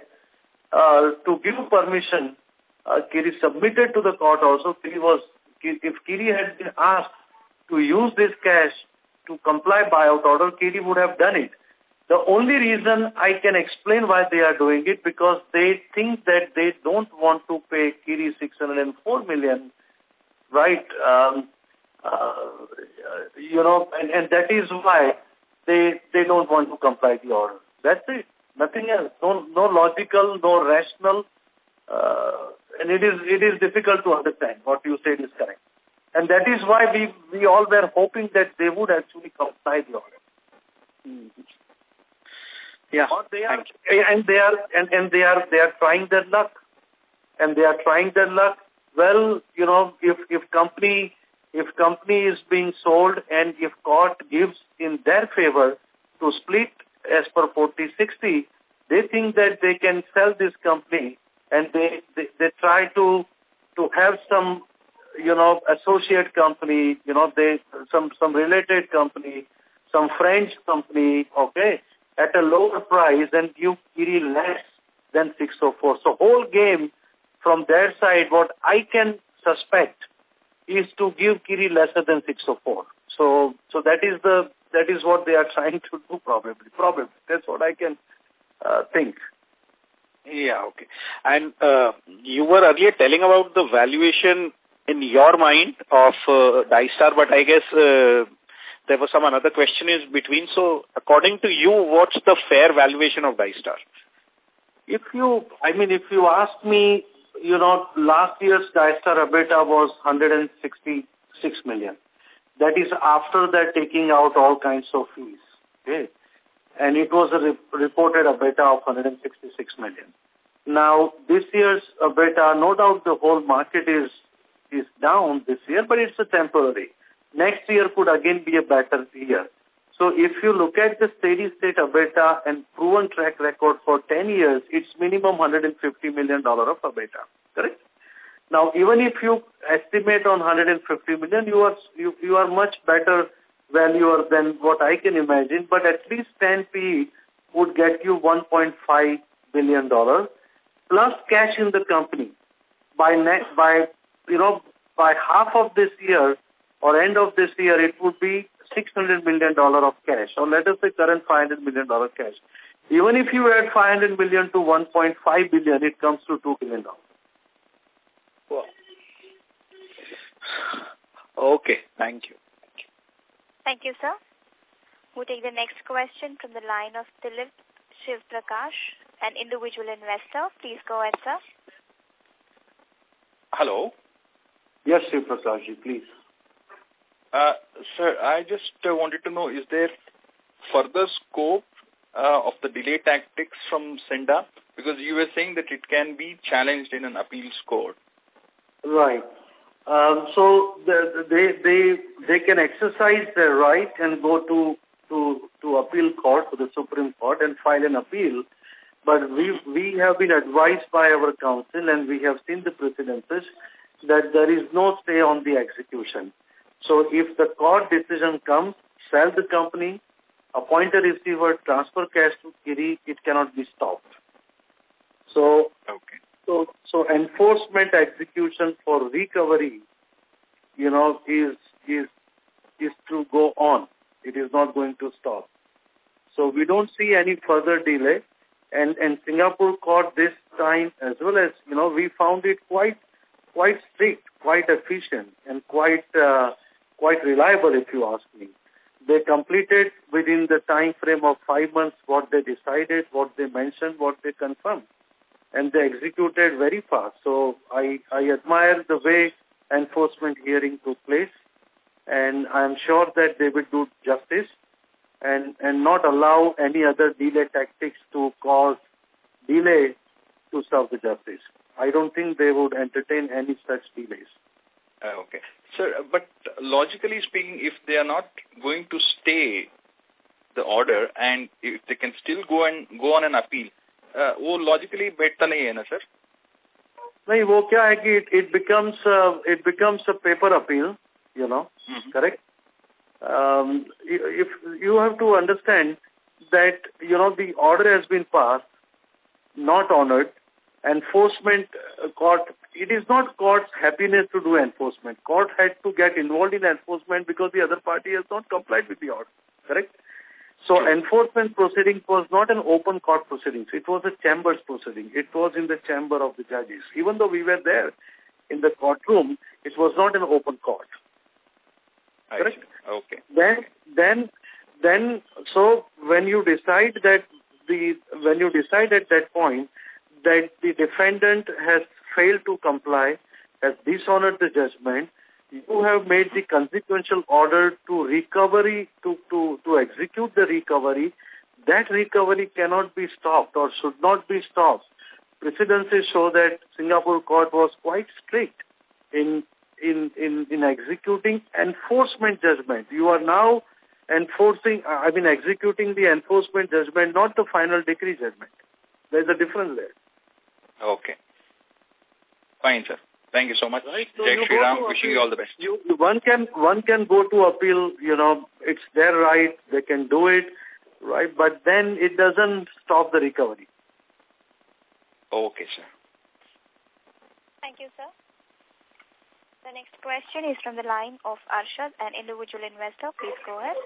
S3: uh, to give permission. Uh, Kiri submitted to the court also. Kiri was, if Kiri had been asked to use this cash to comply buyout order, Kiri would have done it. The only reason I can explain why they are doing it, because they think that they don't want to pay Kiri six hundred four million, right? Um, uh, you know, and, and that is why they they don't want to comply the order. That's it. Nothing else. No, no logical, no rational, uh, and it is it is difficult to understand. What you said is correct, and that is why we we all were hoping that they would actually comply the order.
S12: Mm-hmm. Yeah,
S3: or they are, and they are, and, and they are, they are trying their luck, and they are trying their luck. Well, you know, if if company, if company is being sold, and if court gives in their favor to split as per forty sixty, they think that they can sell this company, and they they, they try to to have some, you know, associate company, you know, they some some related company, some French company, okay, at a lower price and give Kiri less than six oh four. So whole game from their side, what I can suspect is to give Kiri lesser than six oh four. So so that is the that is what they are trying to do probably. Probably. That's what I can uh, think.
S12: Yeah, okay. And uh, you were earlier telling about the valuation in your mind of uh, Dystar, but I guess uh, there was some another question is between. So according to you, what's the fair valuation of Dystar?
S3: If you, I mean, if you ask me, you know, last year's Dystar EBITDA was one hundred sixty-six million. That is after that taking out all kinds of fees. Okay. And it was a re reported EBITDA of one hundred sixty-six million. Now, this year's EBITDA, no doubt the whole market is, is down this year, but it's a temporary. Next year could again be a better year. So if you look at the steady state EBITDA and proven track record for ten years, it's minimum one hundred fifty million dollars of EBITDA. Correct? Now, even if you estimate on one hundred fifty million dollars, you are, you, you are much better valuer than what I can imagine, but at least ten P E would get you one point five billion dollars plus cash in the company. By, next, by, you know, by half of this year, or end of this year, it would be six hundred million dollars of cash, or let us say current five hundred million dollars cash. Even if you add five hundred million dollars to one point five billion dollars, it comes to two billion dollars.
S12: Wow. Okay, thank you.
S1: Thank you, sir. We'll take the next question from the line of Dilip Shiv Prakash, an individual investor. Please go ahead, sir.
S13: Hello.
S3: Yes, Shiv Prakash, please.
S13: Uh, sir, I just uh, wanted to know, is there further scope uh, of the delay tactics from Sanda? Because you were saying that it can be challenged in an appeals court.
S3: Right.
S7: Um, so the, they they they can exercise their right and go to to to appeal court, to the Supreme Court, and file an appeal. But we we have been advised by our counsel, and we have seen the precedences that there is no stay on the execution. So if the court decision comes, sell the company, appoint a receiver, transfer cash to Kiri, it cannot be stopped. So
S13: okay.
S7: So, so enforcement execution for recovery, you know, is is is to go on. It is not going to stop. So we don't see any further delay. And and Singapore court this time, as well as, you know, we found it quite quite strict, quite efficient, and quite uh, quite reliable, if you ask me. They completed within the time frame of five months what they decided, what they mentioned, what they confirmed. And they executed very fast. So I, I admire the way enforcement hearing took place, and I'm sure that they will do justice and, and not allow any other delay tactics to cause delay to serve the justice. I don't think they would entertain any such delays.
S13: Uh, okay. Sir, but logically speaking, if they are not going to stay the order and if they can still go and go on an appeal, Uh, वो logically better नहीं है ना sir?
S7: नहीं, वो क्या है कि it, it becomes uh, it becomes a paper appeal, you know, mm-hmm. correct? Um, if you have to understand that, you know, the order has been passed, not honored, enforcement court, it is not court's happiness to do enforcement. Court had to get involved in enforcement because the other party has not complied with the order, correct? So enforcement proceeding was not an open court proceeding. It was a chambers proceeding. It was in the chamber of the judges. Even though we were there in the courtroom, it was not an open court. Correct?
S13: Okay.
S7: Then, then, then, so when you decide that the, when you decide at that point that the defendant has failed to comply, has dishonored the judgment, you have made the consequential order to recovery, to, to, to execute the recovery. That recovery cannot be stopped or should not be stopped. Precedences show that Singapore court was quite strict in, in, in, in executing enforcement judgment. You are now enforcing, I mean executing the enforcement judgment, not the final decree judgment. There's a difference there.
S13: Okay. Fine, sir. Thank you so much.
S7: Right. So
S13: Jai Shri Ram, wishing you all the best.
S7: You, one can one can go to appeal, you know, it's their right, they can do it, right? But then it doesn't stop the recovery.
S13: Okay, sir.
S1: Thank you, sir. The next question is from the line of Arshad, an individual investor. Please go ahead.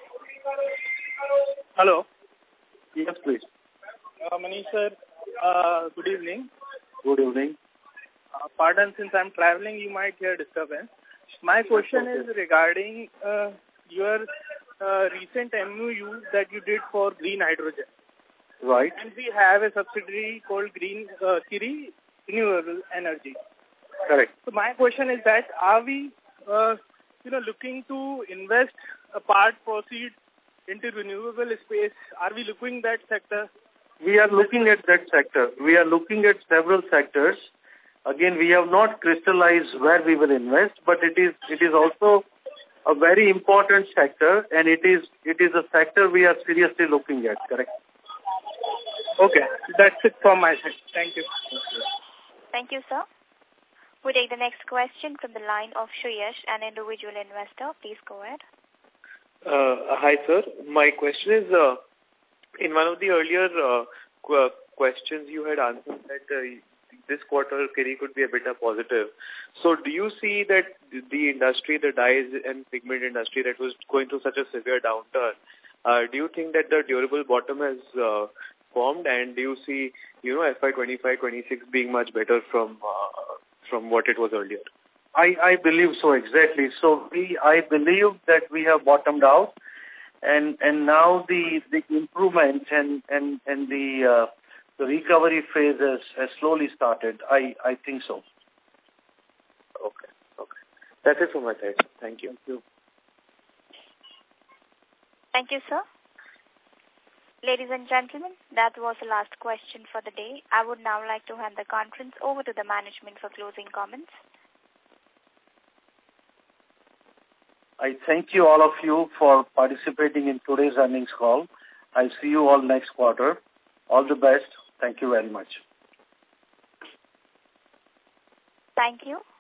S14: Hello.
S7: Yes, please.
S14: Uh, Manish sir, uh, good evening.
S7: Good evening.
S14: Uh, pardon, since I'm traveling, you might hear disturbance. My question is regarding uh, your uh, recent M O U that you did for green hydrogen.
S7: Right.
S14: And we have a subsidiary called Green uh, Kiri Renewable Energy.
S7: Correct.
S14: So my question is that are we, uh, you know, looking to invest a part proceed into renewable space? Are we looking that sector?
S7: We are looking at that sector. We are looking at several sectors. Again, we have not crystallized where we will invest, but it is it is also a very important sector, and it is it is a sector we are seriously looking at. Correct.
S14: Okay, that's it from my side. Thank you.
S1: Thank you, sir. We take the next question from the line of Shreyash, an individual investor. Please go ahead.
S15: Uh, hi, sir. My question is, uh, in one of the earlier uh, qu questions you had answered that uh, this quarter Kiri could be a bit positive. So do you see that the industry, the dyes and pigment industry that was going through such a severe downturn, uh, do you think that the durable bottom has uh, formed, and do you see, you know, F Y twenty-five twenty-six being much better from uh, from what it was earlier?
S7: I, I believe so, exactly. So we, I believe that we have bottomed out, and and now the the improvement and and and the uh, the recovery phase has, has slowly started. I I think so.
S15: Okay, okay. That's it from my side. Thank you.
S7: Thank you.
S1: Thank you, sir. Ladies and gentlemen, that was the last question for the day. I would now like to hand the conference over to the management for closing comments.
S7: I thank you, all of you, for participating in today's earnings call. I'll see you all next quarter. All the best. Thank you very much.
S1: Thank you.